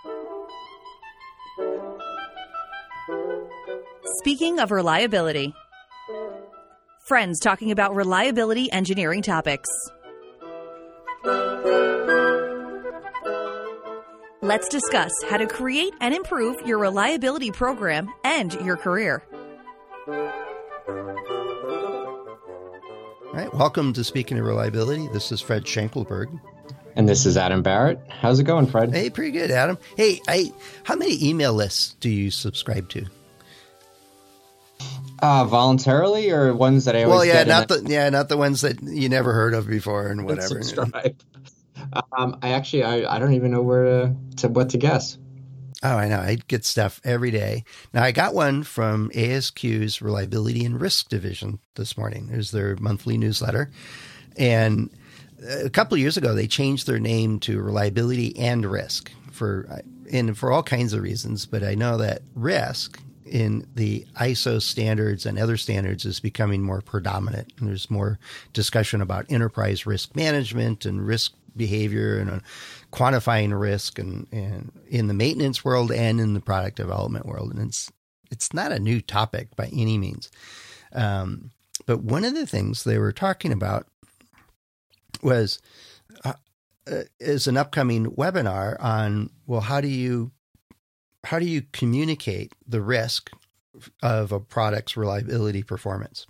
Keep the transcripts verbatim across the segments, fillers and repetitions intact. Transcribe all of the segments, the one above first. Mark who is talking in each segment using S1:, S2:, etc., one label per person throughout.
S1: Speaking of reliability, friends talking about reliability engineering topics. Let's discuss how to create and improve your reliability program and your career.
S2: All right, welcome to Speaking of Reliability. This is Fred Schenkelberg.
S3: And this is Adam Barrett. How's it going, Fred?
S2: Hey, pretty good, Adam. Hey, I, how many email lists do you subscribe to?
S3: Uh, voluntarily or ones that I always
S2: well, yeah,
S3: get
S2: not the yeah, not the ones that you never heard of before and whatever.
S3: Subscribe. Um, I actually, I, I don't even know where to, to what to guess.
S2: Oh, I know. I get stuff every day. Now, I got one from A S Q's Reliability and Risk Division this morning. It was their monthly newsletter. And a couple of years ago, they changed their name to Reliability and Risk for and for all kinds of reasons. But I know that risk in the I S O standards and other standards is becoming more predominant. And there's more discussion about enterprise risk management and risk behavior and uh, quantifying risk and, and in the maintenance world and in the product development world. And it's, it's not a new topic by any means. Um, but one of the things they were talking about was, uh, uh, is an upcoming webinar on, well, how do you, how do you communicate the risk of a product's reliability performance?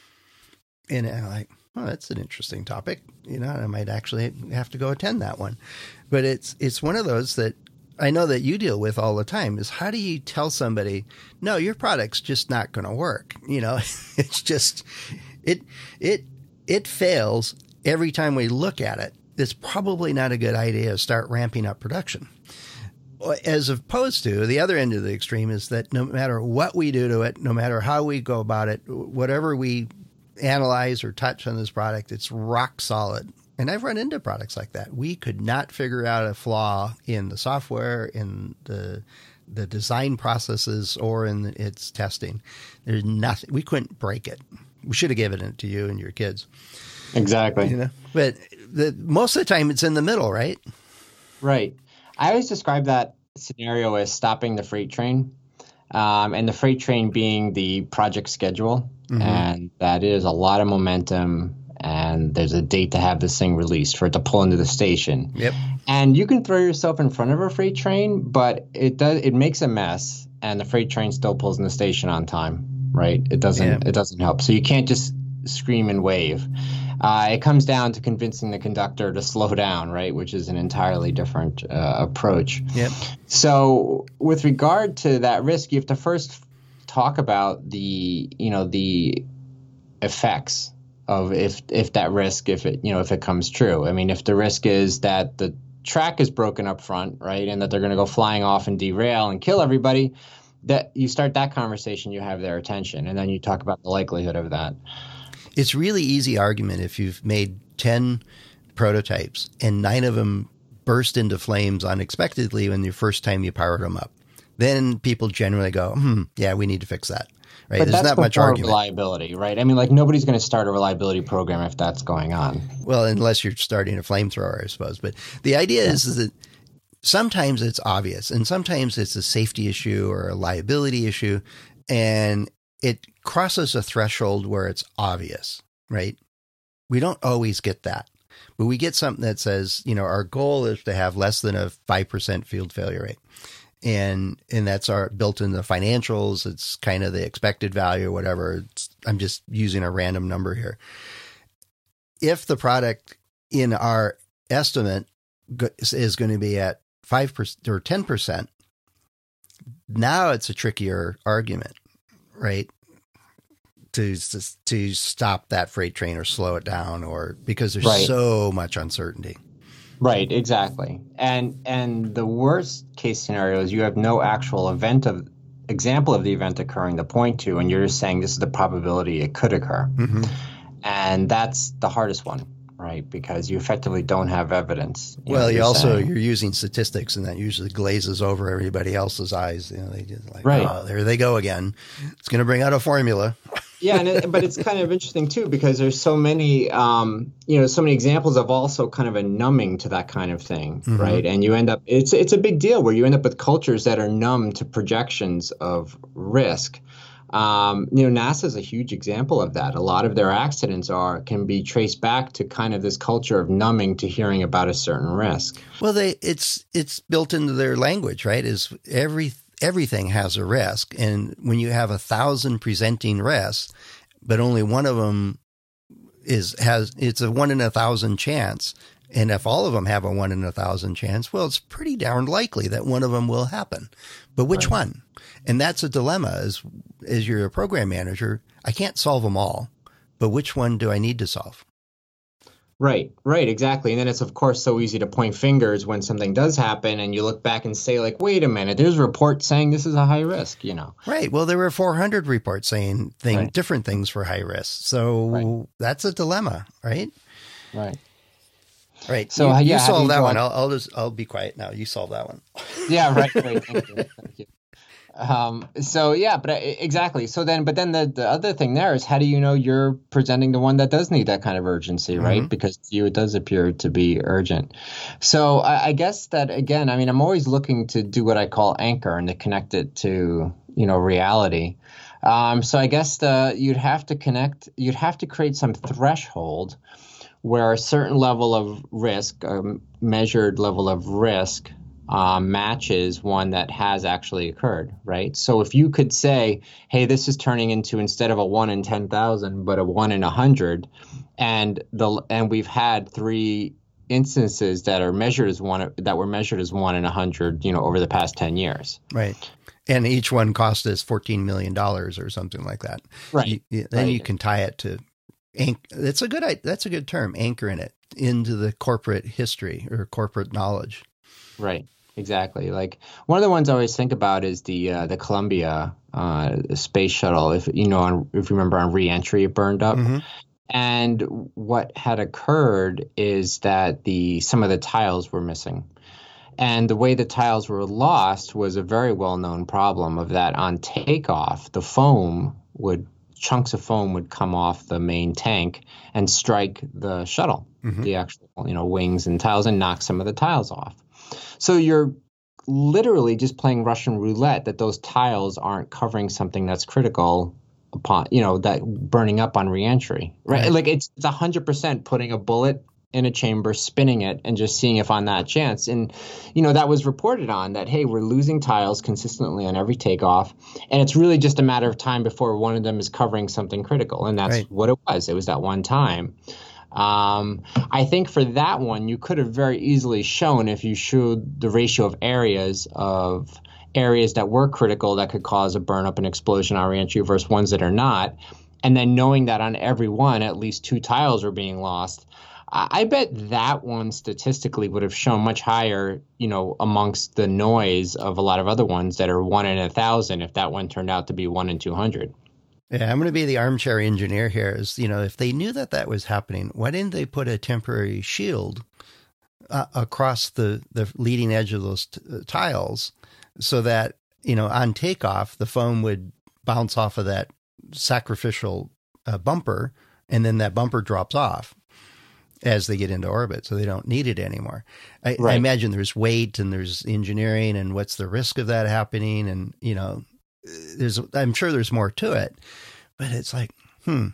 S2: And I'm like, oh, that's an interesting topic. You know, I might actually have to go attend that one. But it's it's one of those that I know that you deal with all the time is how do you tell somebody, no, your product's just not going to work? You know, it's just, it, it, it fails every time we look at it. It's probably not a good idea to start ramping up production. As opposed to the other end of the extreme is that no matter what we do to it, no matter how we go about it, whatever we analyze or touch on this product, it's rock solid. And I've run into products like that. We could not figure out a flaw in the software, in the the design processes, or in its testing. There's nothing. We couldn't break it. We should have given it to you and your kids.
S3: Exactly.
S2: You know, but the, most of the time it's in the middle, right?
S3: Right. I always describe that scenario as stopping the freight train, um, and the freight train being the project schedule. Mm-hmm. And that is a lot of momentum, and there's a date to have this thing released for it to pull into the station.
S2: Yep.
S3: And you can throw yourself in front of a freight train, but it does it makes a mess, and the freight train still pulls in the station on time, right? It doesn't yeah. it doesn't help. So you can't just scream and wave. Uh, it comes down to convincing the conductor to slow down, right, which is an entirely different uh, approach.
S2: Yep.
S3: So with regard to that risk, you have to first talk about the, you know, the effects of if if that risk, if it, you know, if it comes true. I mean, if the risk is that the track is broken up front, right, and that they're going to go flying off and derail and kill everybody, that you start that conversation, you have their attention, and then you talk about the likelihood of that.
S2: It's really easy argument if you've made ten prototypes and nine of them burst into flames unexpectedly when the first time you powered them up. Then people generally go, hmm, yeah, we need to fix that. Right?
S3: But
S2: There's
S3: that's
S2: not much argument.
S3: Reliability, right? I mean, like nobody's going to start a reliability program if that's going on.
S2: Well, unless you're starting a flamethrower, I suppose. But the idea yeah. is, is that sometimes it's obvious and sometimes it's a safety issue or a liability issue. And it crosses a threshold where it's obvious, right? We don't always get that, but we get something that says, you know, our goal is to have less than a five percent field failure rate. And, and that's our built in the financials. It's kind of the expected value or whatever. It's, I'm just using a random number here. If the product in our estimate is going to be at five percent or ten percent, now it's a trickier argument, right? To, to, to stop that freight train or slow it down, or because there's right. so much uncertainty.
S3: Right, exactly. And and the worst case scenario is you have no actual event of example of the event occurring to point to, and you're just saying this is the probability it could occur. Mm-hmm. And that's the hardest one, right? Because you effectively don't have evidence.
S2: You well, know, you also saying. You're using statistics, and that usually glazes over everybody else's eyes. You know, they just like, right. oh, there they go again. It's going to bring out a formula.
S3: Yeah, and it, but it's kind of interesting too because there's so many, um, you know, so many examples of also kind of a numbing to that kind of thing, mm-hmm. right? And you end up, it's it's a big deal where you end up with cultures that are numb to projections of risk. Um, you know, NASA is a huge example of that. A lot of their accidents are can be traced back to kind of this culture of numbing to hearing about a certain risk.
S2: Well, they it's it's built into their language, right? Is every everything has a risk, and when you have a thousand presenting risks, but only one of them is has it's a one in a thousand chance, and if all of them have a one in a thousand chance, well, it's pretty darn likely that one of them will happen. But which right. one? And that's a dilemma. As as you're a program manager, I can't solve them all, but which one do I need to solve?
S3: Right, right, exactly. And then it's, of course, so easy to point fingers when something does happen and you look back and say, like, wait a minute, there's a report saying this is a high risk, you know.
S2: Right. Well, there were four hundred reports saying thing,
S3: right.
S2: different things for high risk. So right. that's a dilemma, right?
S3: Right.
S2: Right.
S3: So
S2: you,
S3: yeah,
S2: you solve that
S3: you
S2: one. I'll, I'll just I'll be quiet now. You solve that one.
S3: Yeah. Right. Right. Thank you. Thank you. Um, so yeah, but exactly. So then, but then the, the other thing there is, how do you know you're presenting the one that does need that kind of urgency, right? Mm-hmm. Because to you, it does appear to be urgent. So I, I guess that, again, I mean, I'm always looking to do what I call anchor and to connect it to, you know, reality. Um, so I guess the, you'd have to connect, you'd have to create some threshold where a certain level of risk, a measured level of risk, Um, matches one that has actually occurred, right? So if you could say, hey, this is turning into, instead of a one in ten thousand, but a one in one hundred, and the and we've had three instances that are measured as one, that were measured as one in one hundred, you know, over the past ten years.
S2: Right. And each one cost us fourteen million dollars or something like that.
S3: Right.
S2: You, you, then
S3: right.
S2: you can tie it to, anch- that's a good, that's a good term, anchoring it into the corporate history or corporate knowledge.
S3: Right. Exactly. Like one of the ones I always think about is the uh, the Columbia uh, space shuttle. If you know, on, if you remember, on re-entry, it burned up. Mm-hmm. And what had occurred is that the some of the tiles were missing, and the way the tiles were lost was a very well-known problem. Of that, on takeoff, the foam would chunks of foam would come off the main tank and strike the shuttle, mm-hmm. the actual you know wings and tiles, and knock some of the tiles off. So you're literally just playing Russian roulette that those tiles aren't covering something that's critical upon, you know, that burning up on reentry, right? right. Like it's it's one hundred percent putting a bullet in a chamber, spinning it, and just seeing if on that chance. And, you know, that was reported on that, hey, we're losing tiles consistently on every takeoff. And it's really just a matter of time before one of them is covering something critical. And that's right. what it was. It was that one time. Um, I think for that one, you could have very easily shown, if you showed the ratio of areas of areas that were critical that could cause a burn up and explosion on reentry versus ones that are not. And then knowing that on every one, at least two tiles are being lost. I bet that one statistically would have shown much higher, you know, amongst the noise of a lot of other ones that are one in a thousand, if that one turned out to be one in two hundred.
S2: Yeah, I'm going to be the armchair engineer here. Is, you know, if they knew that that was happening, why didn't they put a temporary shield uh, across the, the leading edge of those t- uh, tiles so that, you know, on takeoff, the foam would bounce off of that sacrificial uh, bumper, and then that bumper drops off as they get into orbit, so they don't need it anymore. I, right. I imagine there's weight and there's engineering and what's the risk of that happening, and, you know, there's, I'm sure there's more to it, but it's like, hmm,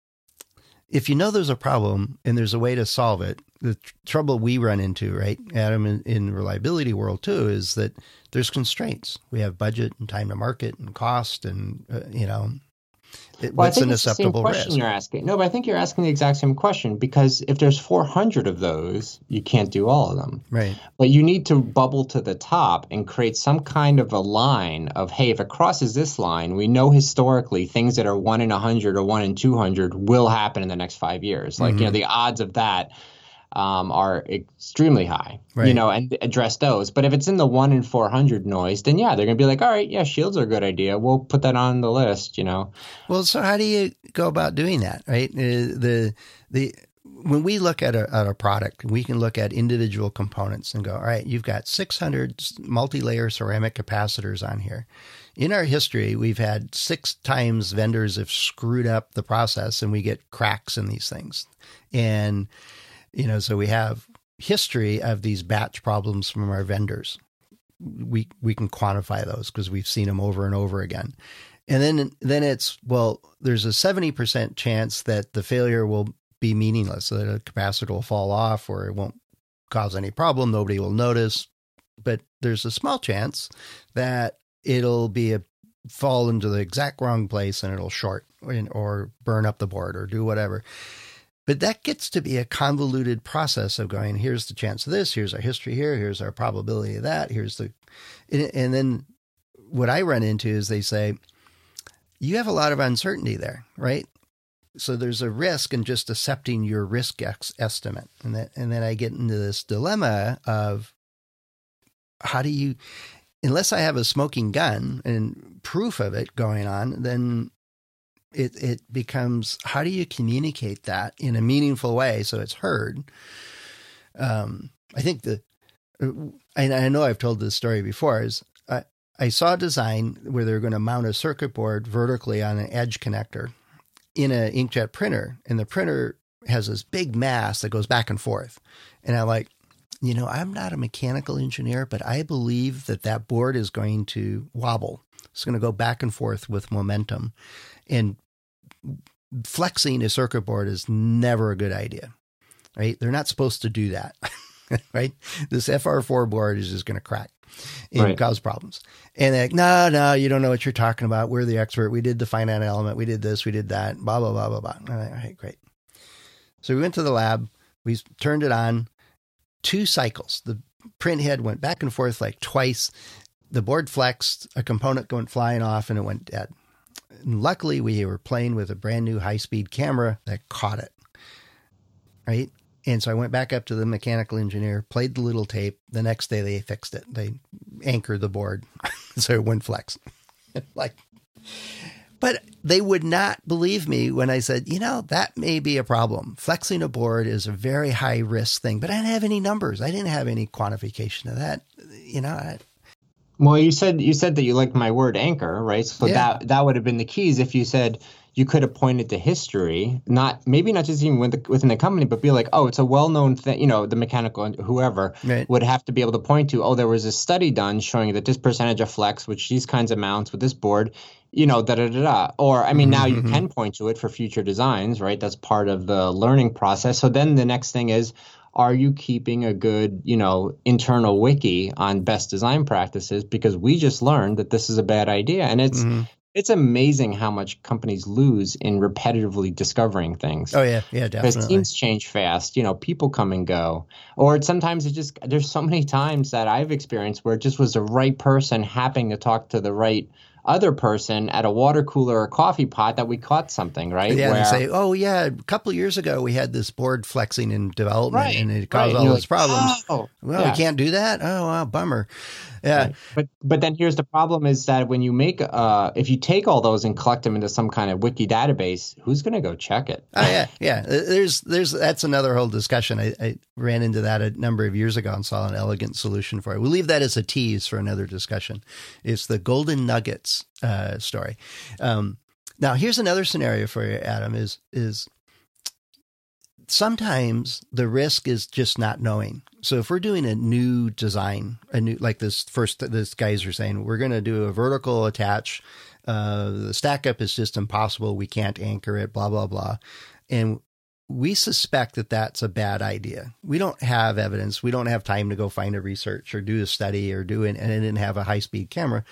S2: if you know there's a problem and there's a way to solve it, the tr- trouble we run into, right, Adam, in, in reliability world too, is that there's constraints. We have budget and time to market and cost and, uh, you know, it,
S3: well,
S2: what's an acceptable risk? I think it's the same question
S3: you're asking. No, but I think you're asking the exact same question, because if there's four hundred of those, you can't do all of them.
S2: Right.
S3: But you need to bubble to the top and create some kind of a line of, hey, if it crosses this line, we know historically things that are one in one hundred or one in two hundred will happen in the next five years. Like, mm-hmm. you know, the odds of that um, are extremely high, right. you know, and address those. But if it's in the one in four hundred noise, then yeah, they're going to be like, all right, yeah, shields are a good idea. We'll put that on the list, you know.
S2: Well, so how do you go about doing that, right? Uh, the, the, when we look at a, at a product, we can look at individual components and go, all right, you've got six hundred multi-layer ceramic capacitors on here. In our history, we've had six times vendors have screwed up the process and we get cracks in these things. And, you know, so we have history of these batch problems from our vendors. We, we can quantify those because we've seen them over and over again. And then, then it's, well, there's a seventy percent chance that the failure will be meaningless, so that a capacitor will fall off or it won't cause any problem. Nobody will notice. But there's a small chance that it'll be a fall into the exact wrong place and it'll short or burn up the board or do whatever. But that gets to be a convoluted process of going, here's the chance of this, here's our history here, here's our probability of that, here's the, and then what I run into is they say, you have a lot of uncertainty there, right? So there's a risk in just accepting your risk ex- estimate. And that, and then I get into this dilemma of how do you, unless I have a smoking gun and proof of it going on, then it it becomes, how do you communicate that in a meaningful way so it's heard? Um, I think the, and I know I've told this story before, is I, I saw a design where they're going to mount a circuit board vertically on an edge connector in an inkjet printer, and the printer has this big mass that goes back and forth. And I'm like, you know, I'm not a mechanical engineer, but I believe that that board is going to wobble. It's going to go back and forth with momentum. And flexing a circuit board is never a good idea, right? They're not supposed to do that, right? This F R four board is just going to crack and right. cause problems. And they're like, no, no, you don't know what you're talking about. We're the expert. We did the finite element. We did this. We did that. Blah, blah, blah, blah, blah. I'm like, all right, great. So we went to the lab. We turned it on. Two cycles. The print head went back and forth like twice. The board flexed, a component went flying off, and it went dead. And luckily, we were playing with a brand new high-speed camera that caught it, right? And so I went back up to the mechanical engineer, played the little tape. The next day, they fixed it. They anchored the board so it wouldn't flex. like, but they would not believe me when I said, you know, that may be a problem. Flexing a board is a very high risk thing, but I didn't have any numbers. I didn't have any quantification of that. You know, I,
S3: well, you said you said that you liked my word anchor, right? So yeah. that that would have been the keys if you said you could have pointed to history, not maybe not just even with the, within the company, but be like, oh, it's a well-known thing. You know, the mechanical whoever right. would have to be able to point to, oh, there was a study done showing that this percentage of flex, which these kinds of mounts with this board, you know, da da da da. Or I mean, mm-hmm, now you mm-hmm. can point to it for future designs, right? That's part of the learning process. So then the next thing is, are you keeping a good, you know, internal wiki on best design practices? Because we just learned that this is a bad idea. And it's mm-hmm. it's amazing how much companies lose in repetitively discovering things.
S2: Oh, yeah. Yeah, definitely.
S3: Because teams change fast. You know, people come and go. Or sometimes it just, there's so many times that I've experienced where it just was the right person happening to talk to the right other person at a water cooler or coffee pot that we caught something, right?
S2: Yeah,
S3: Where,
S2: they say, oh, yeah, a couple of years ago we had this board flexing in development
S3: right,
S2: and it caused
S3: right.
S2: all
S3: those
S2: like, problems.
S3: Oh,
S2: well,
S3: yeah.
S2: we can't do that? Oh, wow, bummer. Yeah.
S3: Right. But but then here's the problem is that when you make, uh, if you take all those and collect them into some kind of wiki database, who's going to go check it?
S2: Oh, yeah, yeah. There's, there's, that's another whole discussion. I, I ran into that a number of years ago and saw an elegant solution for it. We'll leave that as a tease for another discussion. It's the golden nuggets uh, story. Um, now, here's another scenario for you, Adam, is, is sometimes the risk is just not knowing. So if we're doing a new design, a new, like this first, this guys are saying, we're going to do a vertical attach. Uh, the stack up is just impossible. We can't anchor it, blah, blah, blah. And we suspect that that's a bad idea. We don't have evidence. We don't have time to go find a research or do a study or do it, and didn't have a high speed camera.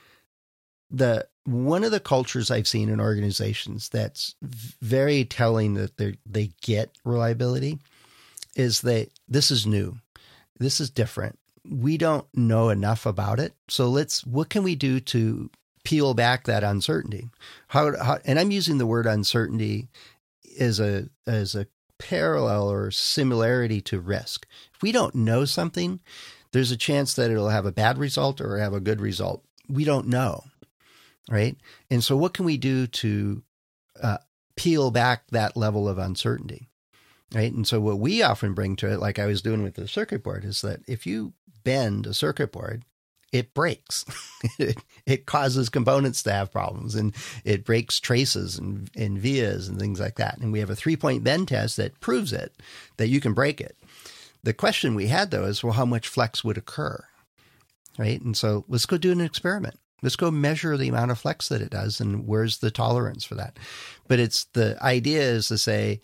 S2: The, one of the cultures I've seen in organizations that's very telling that they they get reliability is that this is new. This is different. We don't know enough about it. So let's, what can we do to peel back that uncertainty? How, how and I'm using the word uncertainty as a, as a parallel or similarity to risk. If we don't know something, there's a chance that it'll have a bad result or have a good result. We don't know. Right. And so what can we do to uh, peel back that level of uncertainty? right? And so what we often bring to it, like I was doing with the circuit board, is that if you bend a circuit board, it breaks. it, it causes components to have problems, and it breaks traces and, and vias and things like that. And we have a three-point bend test that proves it, that you can break it. The question we had, though, is, well, how much flex would occur, right? And so let's go do an experiment. Let's go measure the amount of flex that it does, and where's the tolerance for that? But it's the idea is to say,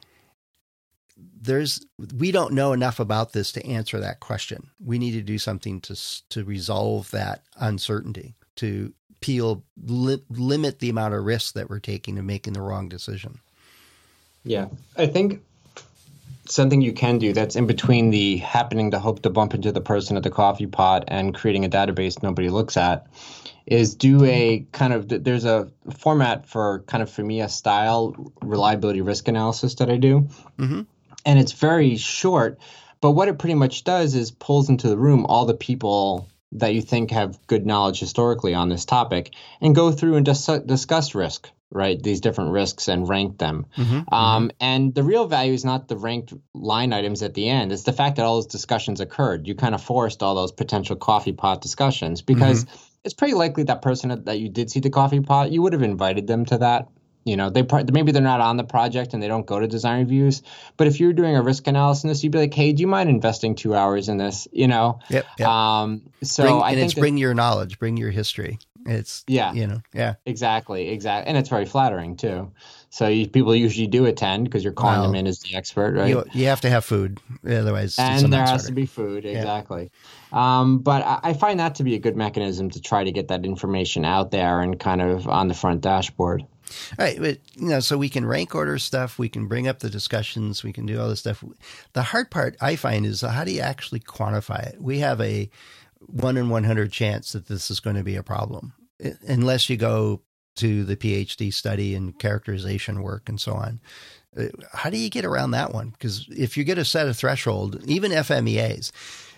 S2: there's we don't know enough about this to answer that question. We need to do something to to resolve that uncertainty, to peel li- limit the amount of risk that we're taking of making the wrong decision.
S3: Yeah, I think something you can do that's in between the happening to hope to bump into the person at the coffee pot and creating a database nobody looks at is do a kind of, there's a format for kind of FMEA style reliability risk analysis that I do. Mm-hmm. And it's very short, but what it pretty much does is pulls into the room all the people that you think have good knowledge historically on this topic and go through and dis- discuss risk, right? These different risks and rank them. Mm-hmm, um, mm-hmm. And the real value is not the ranked line items at the end. It's the fact that all those discussions occurred. You kind of forced all those potential coffee pot discussions because mm-hmm. it's pretty likely that person that you did see the coffee pot, you would have invited them to that. You know, they maybe they're not on the project and they don't go to design reviews. But if you're doing a risk analysis, you'd be like, hey, do you mind investing two hours in this? You know?
S2: Yep. yep. Um,
S3: so
S2: bring,
S3: I
S2: and
S3: think
S2: it's
S3: that,
S2: bring your knowledge, bring your history. It's, yeah, you know, yeah.
S3: Exactly. Exactly. And it's very flattering, too. So you, people usually do attend because you're calling well, them in as the expert, right?
S2: You, you have to have food. Otherwise,
S3: and
S2: it's
S3: there has to be food. Exactly. Yeah. Um, but I, I find that to be a good mechanism to try to get that information out there and kind of on the front dashboard.
S2: All right, but you know, so we can rank order stuff, we can bring up the discussions, we can do all this stuff. The hard part I find is how do you actually quantify it? We have a one in one hundred chance that this is going to be a problem, unless you go to the PhD study and characterization work and so on. How do you get around that one? Because if you get a set of threshold, even F M E As,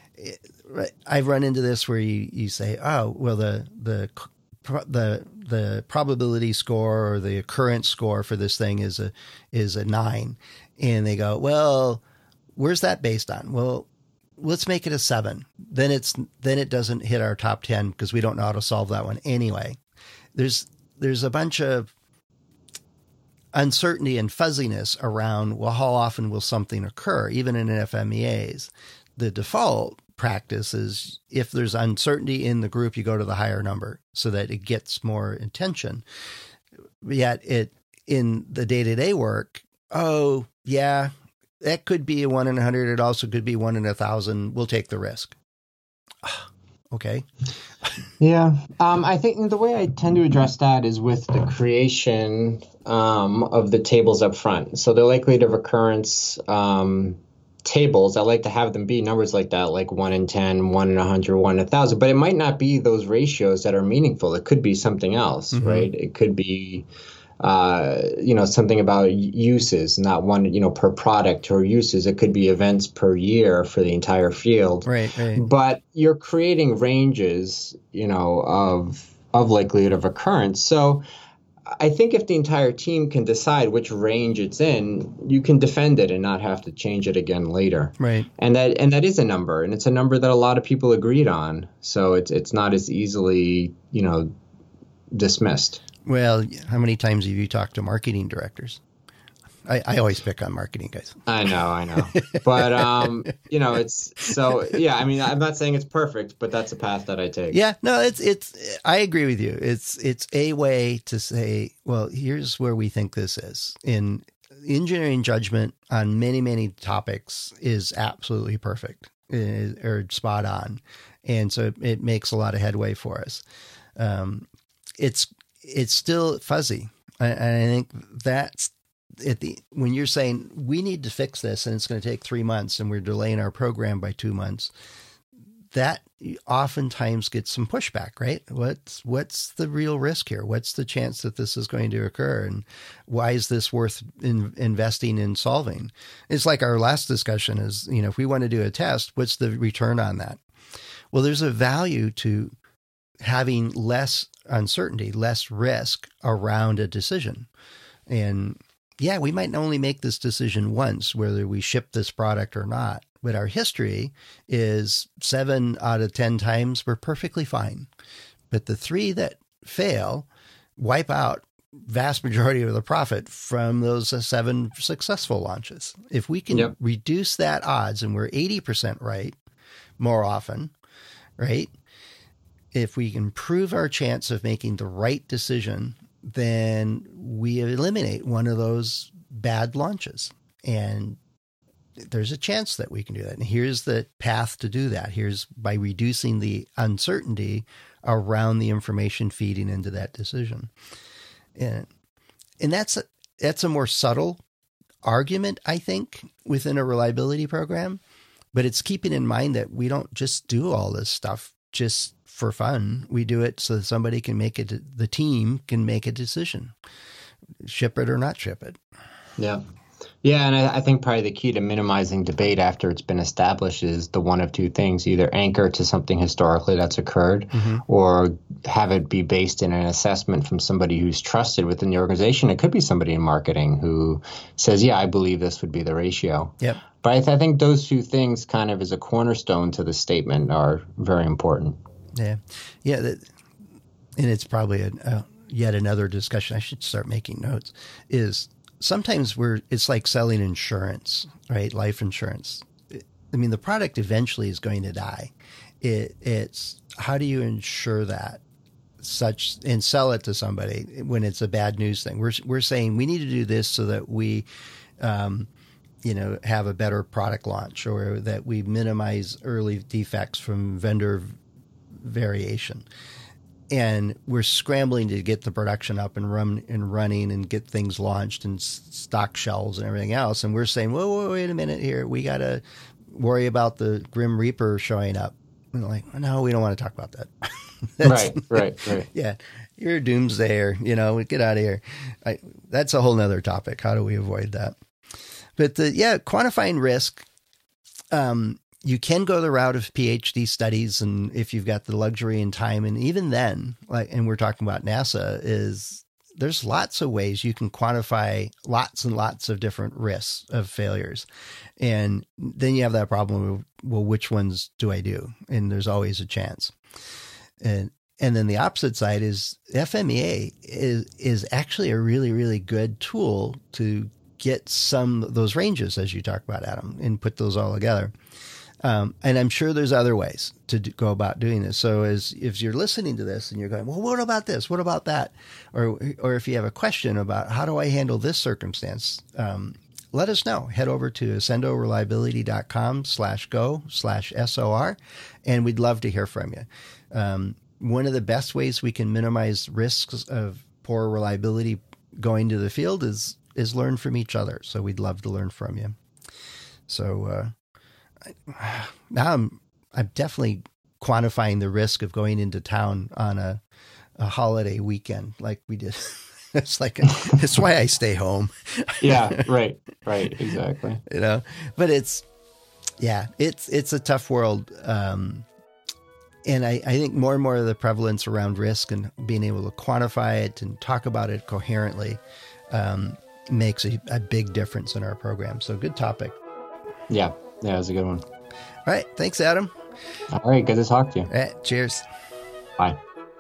S2: I've run into this where you, you say, oh, well, the the the the probability score or the occurrence score for this thing is a is a nine, and they go, well, where's that based on? Well, let's make it a seven. Then it's then it doesn't hit our top ten because we don't know how to solve that one anyway. There's there's a bunch of uncertainty and fuzziness around, well, how often will something occur, even in F M E As. The default practice is if there's uncertainty in the group, you go to the higher number so that it gets more attention. Yet it in the day-to-day work, oh, yeah, that could be a one in a hundred. It also could be one in a thousand. We'll take the risk. Okay.
S3: Yeah. Um, I think the way I tend to address that is with the creation um, of the tables up front. So the likelihood of occurrence um, tables, I like to have them be numbers like that, like one in ten, one in a hundred, one in a thousand, but it might not be those ratios that are meaningful. It could be something else, mm-hmm. right? It could be, uh, you know, something about uses, not one, you know, per product or uses. It could be events per year for the entire field.
S2: Right, right.
S3: But you're creating ranges, you know, of, of likelihood of occurrence. So I think if the entire team can decide which range it's in, you can defend it and not have to change it again later.
S2: Right.
S3: And that and that is a number, and it's a number that a lot of people agreed on. So it's it's not as easily, you know, dismissed.
S2: Well, how many times have you talked to marketing directors? I, I always pick on marketing guys.
S3: I know, I know. But, um, you know, it's so, yeah, I mean, I'm not saying it's perfect, but that's a path that I take.
S2: Yeah, no, it's, it's, I agree with you. It's, it's a way to say, well, here's where we think this is. In engineering judgment on many, many topics is absolutely perfect or spot on. And so it makes a lot of headway for us. Um, it's, it's still fuzzy. And I think that's, at the when you're saying we need to fix this and it's going to take three months and we're delaying our program by two months, that oftentimes gets some pushback, right? What's what's the real risk here? What's the chance that this is going to occur? And why is this worth in, investing in solving? It's like our last discussion is, you know, if we want to do a test, what's the return on that? Well, there's a value to having less uncertainty, less risk around a decision. And yeah, we might only make this decision once, whether we ship this product or not. But our history is seven out of ten times we're perfectly fine. But the three that fail wipe out vast majority of the profit from those uh, seven successful launches. If we can yep. reduce that odds, and we're eighty percent right more often, right? If we improve our chance of making the right decision, then we eliminate one of those bad launches. And there's a chance that we can do that. And here's the path to do that. Here's by reducing the uncertainty around the information feeding into that decision. And, and that's a, that's a more subtle argument, I think, within a reliability program. But it's keeping in mind that we don't just do all this stuff just for fun. We do it so that somebody can make it, the team can make a decision, ship it or not ship it.
S3: Yeah. Yeah. And I, I think probably the key to minimizing debate after it's been established is the one of two things: either anchor to something historically that's occurred, mm-hmm. or have it be based in an assessment from somebody who's trusted within the organization. It could be somebody in marketing who says, yeah, I believe this would be the ratio.
S2: Yep.
S3: But I, th- I think those two things kind of as a cornerstone to the statement are very important.
S2: Yeah. Yeah. That, and it's probably a, uh, yet another discussion. I should start making notes is sometimes we're, it's like selling insurance, right? Life insurance. I mean, the product eventually is going to die. It, it's how do you ensure that such and sell it to somebody when it's a bad news thing? We're, we're saying we need to do this so that we, um, you know, have a better product launch, or that we minimize early defects from vendor variation. And we're scrambling to get the production up and run and running and get things launched and stock shelves and everything else. And we're saying, whoa, whoa, wait a minute here. We got to worry about the Grim Reaper showing up. And like, no, we don't want to talk about that.
S3: right, right, right.
S2: Yeah. You're a doomsdayer, you know, get out of here. I, that's a whole nother topic. How do we avoid that? But the, yeah, quantifying risk, um, you can go the route of PhD studies, and if you've got the luxury and time, and even then, like, and we're talking about NASA, is there's lots of ways you can quantify lots and lots of different risks of failures. And then you have that problem of, well, which ones do I do? And there's always a chance. And, and then the opposite side is F M E A is, is actually a really, really good tool to get some of those ranges, as you talk about, Adam, and put those all together. Um, and I'm sure there's other ways to do, go about doing this. So as if you're listening to this and you're going, well, what about this? What about that? Or or if you have a question about how do I handle this circumstance, um, let us know. Head over to accendoreliability.com slash go slash SOR, and we'd love to hear from you. Um, one of the best ways we can minimize risks of poor reliability going to the field is is learn from each other. So we'd love to learn from you. So, uh, I, now I'm, I'm definitely quantifying the risk of going into town on a, a holiday weekend like we did. It's like, a, it's why I stay home.
S3: Yeah. Right. Right. Exactly.
S2: You know, but it's, yeah, it's, it's a tough world. Um, and I, I think more and more of the prevalence around risk and being able to quantify it and talk about it coherently, um, makes a, a big difference in our program. So good topic.
S3: Yeah. Yeah, it was a good one.
S2: All right. Thanks, Adam.
S3: All right. Good to talk to you.
S2: All right, cheers.
S3: Bye.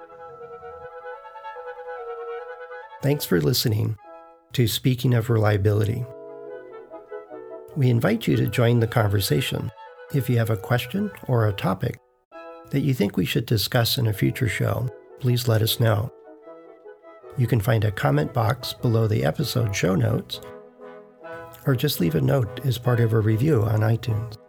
S2: Thanks for listening to Speaking of Reliability. We invite you to join the conversation. If you have a question or a topic that you think we should discuss in a future show, please let us know. You can find a comment box below the episode show notes, or just leave a note as part of a review on iTunes.